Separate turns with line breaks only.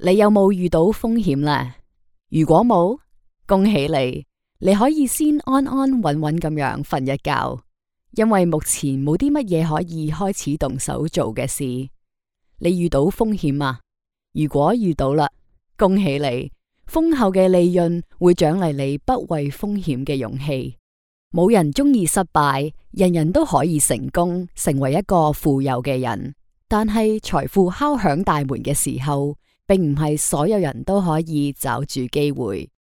你有冇遇到風險呢？如果冇，恭喜你，你可以先安安穩穩咁樣瞓一覺，因為目前冇啲乜嘢可以開始動手做嘅事。你遇到風險嗎？如果遇到啦，恭喜你，豐厚嘅利潤會獎勵你不畏風險嘅勇氣。冇人中意失敗，人人都可以成功，成為一個富有嘅人。但係財富敲響大門嘅時候，並唔係所有人都可以抓住機會。